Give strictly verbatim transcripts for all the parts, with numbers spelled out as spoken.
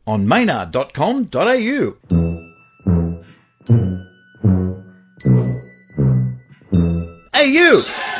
on maynard dot com dot a u. A U!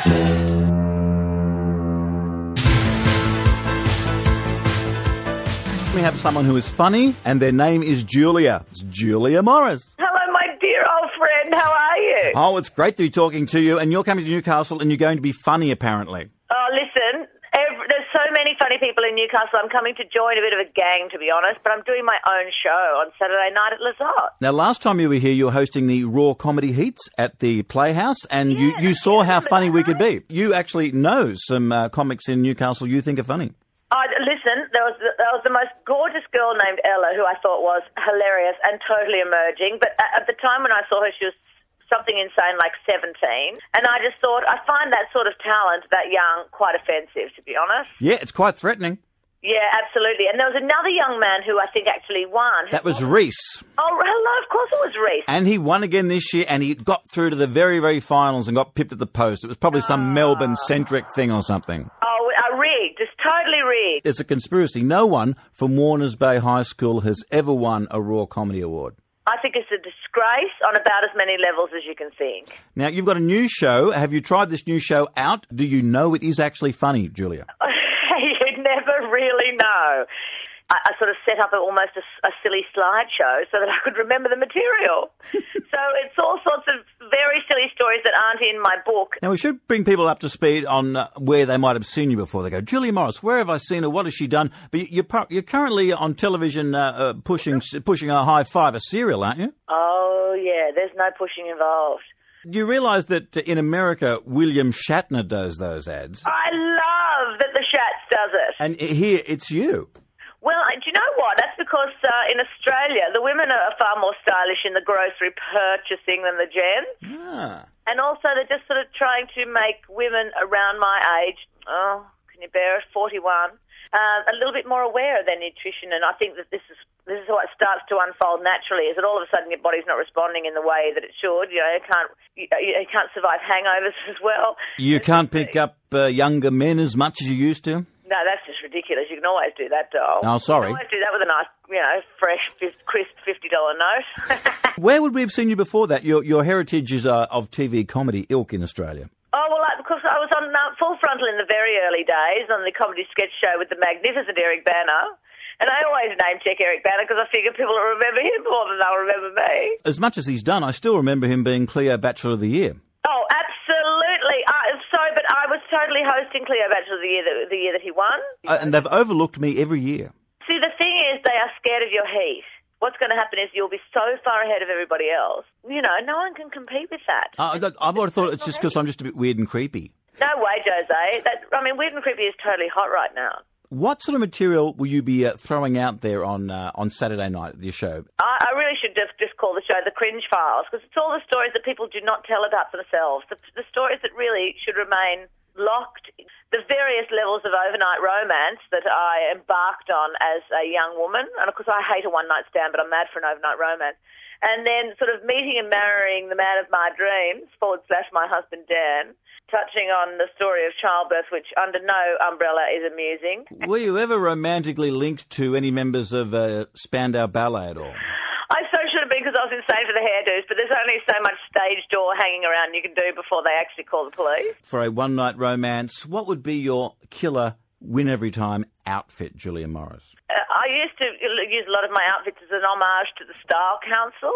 We have someone who is funny, and their name is Julia. It's Julia Morris. Hello, my dear old friend. How are you? Oh, it's great to be talking to you, and you're coming to Newcastle, and you're going to be funny, apparently. Oh, listen, every, there's so many funny people in Newcastle. I'm coming to join a bit of a gang, to be honest, but I'm doing my own show on Saturday night at Lazard. Now, last time you were here, you were hosting the Raw Comedy Heats at the Playhouse, and yeah, you, you saw how funny we could be. You actually know some uh, comics in Newcastle you think are funny. Uh, listen, there was, there was the most gorgeous girl named Ella who I thought was hilarious and totally emerging, but at, at the time when I saw her, she was something insane like seventeen, and I just thought, I find that sort of talent, that young, quite offensive, to be honest. Yeah, it's quite threatening. Yeah, absolutely. And there was another young man who I think actually won. That was Reese. Oh, hello, of course it was Reese. And he won again this year, and he got through to the very, very finals and got pipped at the post. It was probably some oh. Melbourne-centric thing or something. Oh, uh, rigged. It's totally rigged. It's a conspiracy. No one from Warners Bay High School has ever won a Raw Comedy Award. I think it's a disgrace on about as many levels as you can think. Now, you've got a new show. Have you tried this new show out? Do you know it is actually funny, Julia? You never really know. I, I sort of set up a, almost a, a silly slideshow so that I could remember the material. So it's all sorts of very silly stories that aren't in my book. Now, we should bring people up to speed on uh, where they might have seen you before. They go, Julia Morris, where have I seen her? What has she done? But you're, you're currently on television uh, uh, pushing pushing a high five, a serial, aren't you? Oh, yeah, there's no pushing involved. Do you realise that in America, William Shatner does those ads? I love that the Shatz does it. And here, it's you. Well, do you know what? That's because uh, in Australia, the women are far more stylish in the grocery purchasing than the gents. Ah. And also, they're just sort of trying to make women around my age, oh, can you bear it, forty-one, uh, a little bit more aware of their nutrition. And I think that this is this is how it starts to unfold naturally, is that all of a sudden your body's not responding in the way that it should. You know, you can't, you, you can't survive hangovers as well. You can't pick up uh, younger men as much as you used to? No, that's just ridiculous. You can always do that, doll. Oh, sorry. You can always do that with a nice, you know, fresh, crisp fifty dollar note. Where would we have seen you before that? Your your heritage is uh, of T V comedy ilk in Australia. Oh, well, like, because I was on uh, Full Frontal in the very early days on the comedy sketch show with the magnificent Eric Banner. And I always name-check Eric Banner because I figure people will remember him more than they'll remember me. As much as he's done, I still remember him being Cleo Bachelor of the Year. Oh, absolutely. I'm sorry, but I was totally hosting Cleo Bachelor of the Year the, the year that he won. Uh, and they've overlooked me every year. See, the thing is, they are scared of your heat. What's going to happen is you'll be so far ahead of everybody else. You know, no one can compete with that. Uh, I, I would have thought it's just because I'm just a bit weird and creepy. No way, Jose. That, I mean, Weird and Creepy is totally hot right now. What sort of material will you be uh, throwing out there on uh, on Saturday night at your show? I, I really should just, just call the show The Cringe Files, because it's all the stories that people do not tell about themselves, the, the stories that really should remain locked, the various levels of overnight romance that I embarked on as a young woman. And, of course, I hate a one-night stand, but I'm mad for an overnight romance. And then sort of meeting and marrying the man of my dreams, forward slash my husband, Dan, touching on the story of childbirth, which under no umbrella is amusing. Were you ever romantically linked to any members of uh, Spandau Ballet at all? I so should have been because I was insane for the hairdos, but there's only so much stage door hanging around you can do before they actually call the police. For a one-night romance, what would be your killer win-every-time outfit, Julia Morris? Uh, I used to use a lot of my outfits as an homage to the Style Council.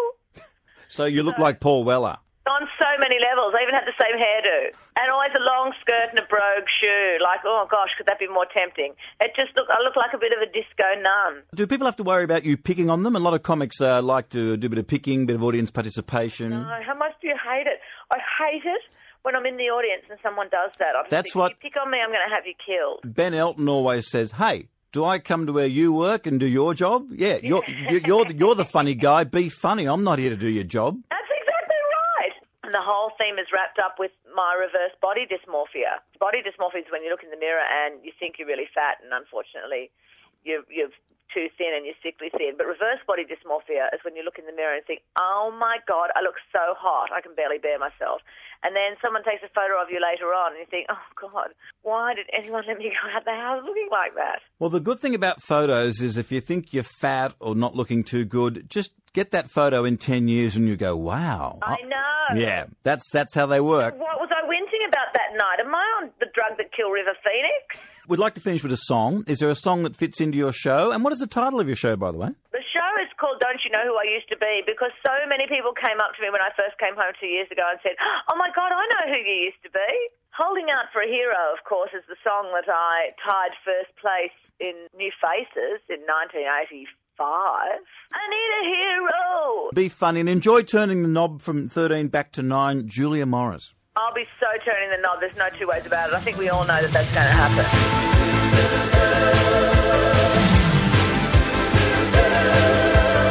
So you look so, like Paul Weller. On so many levels. I even had the same hairdo. And always a long skirt and a brogue shoe. Like, oh, gosh, could that be more tempting? It just looked, I look like a bit of a disco nun. Do people have to worry about you picking on them? A lot of comics uh, like to do a bit of picking, a bit of audience participation. No, how much do you hate it? I hate it when I'm in the audience and someone does that. I'm That's thinking, what... If you pick on me, I'm going to have you killed. Ben Elton always says, hey, do I come to where you work and do your job? Yeah, you're, you're, you're the funny guy. Be funny. I'm not here to do your job. That's exactly right. And the whole theme is wrapped up with my reverse body dysmorphia. Body dysmorphia is when you look in the mirror and you think you're really fat, and unfortunately, you've, you've too thin and you're sickly thin. But reverse body dysmorphia is when you look in the mirror and think, oh my God, I look so hot, I can barely bear myself. And then someone takes a photo of you later on and you think, oh God, why did anyone let me go out the house looking like that? Well, the good thing about photos is if you think you're fat or not looking too good, just get that photo in ten years and you go, wow. I know. Yeah, that's that's how they work. What was I wincing about that night? Am I on the drug that killed River Phoenix? We'd like to finish with a song. Is there a song that fits into your show? And what is the title of your show, by the way? The show is called Don't You Know Who I Used to Be, because so many people came up to me when I first came home two years ago and said, oh my God, I know who you used to be. Holding Out for a Hero, of course, is the song that I tied first place in New Faces in nineteen eighty-five. I need a hero. Be funny and enjoy turning the knob from thirteen back to nine, Julia Morris. I'll be so turning the knob, there's no two ways about it. I think we all know that that's going to happen.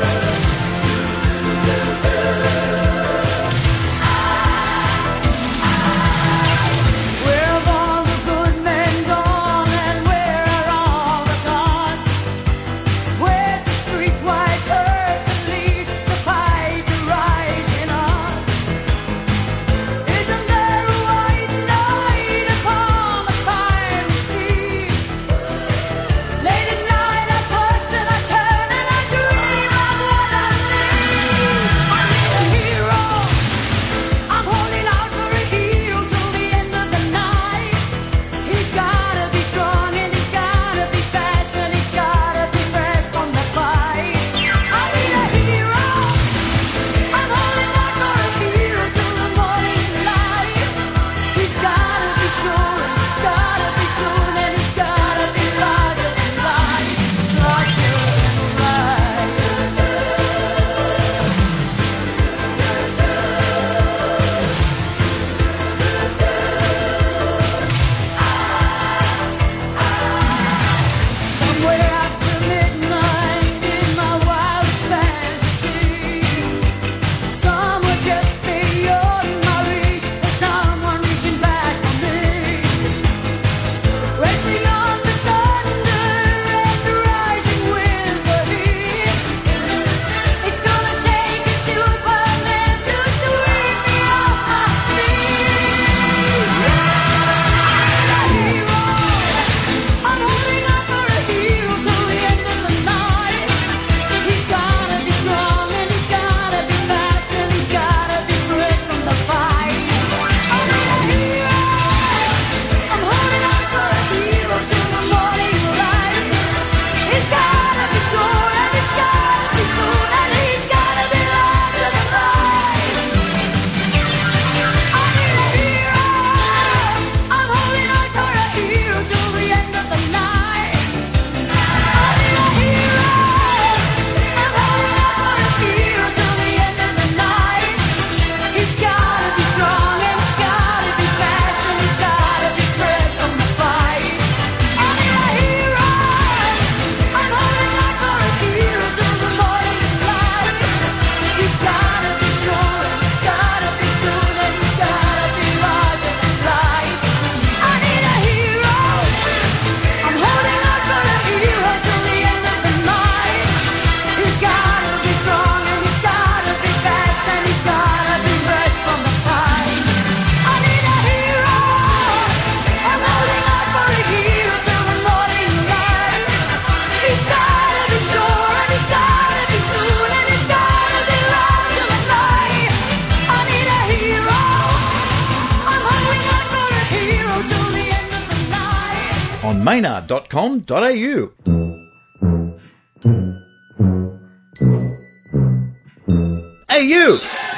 on maynard dot com dot a u. A U!